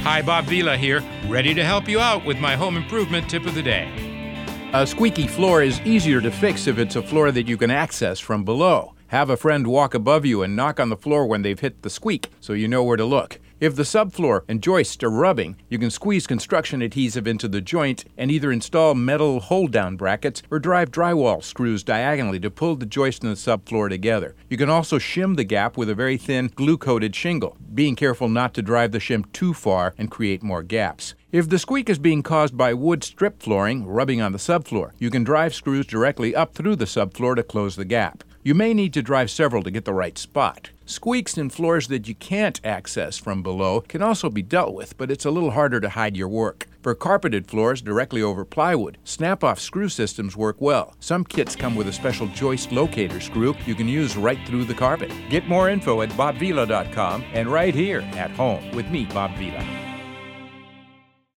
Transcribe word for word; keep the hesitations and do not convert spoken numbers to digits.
Hi, Bob Vila here, ready to help you out with my home improvement tip of the day. A squeaky floor is easier to fix if it's a floor that you can access from below. Have a friend walk above you and knock on the floor when they've hit the squeak so you know where to look. If the subfloor and joists are rubbing, you can squeeze construction adhesive into the joint and either install metal hold-down brackets or drive drywall screws diagonally to pull the joist and the subfloor together. You can also shim the gap with a very thin glue-coated shingle, being careful not to drive the shim too far and create more gaps. If the squeak is being caused by wood strip flooring rubbing on the subfloor, you can drive screws directly up through the subfloor to close the gap. You may need to drive several to get the right spot. Squeaks in floors that you can't access from below can also be dealt with, but it's a little harder to hide your work. For carpeted floors directly over plywood, snap-off screw systems work well. Some kits come with a special joist locator screw you can use right through the carpet. Get more info at bob vila dot com and right here at home with me, Bob Vila.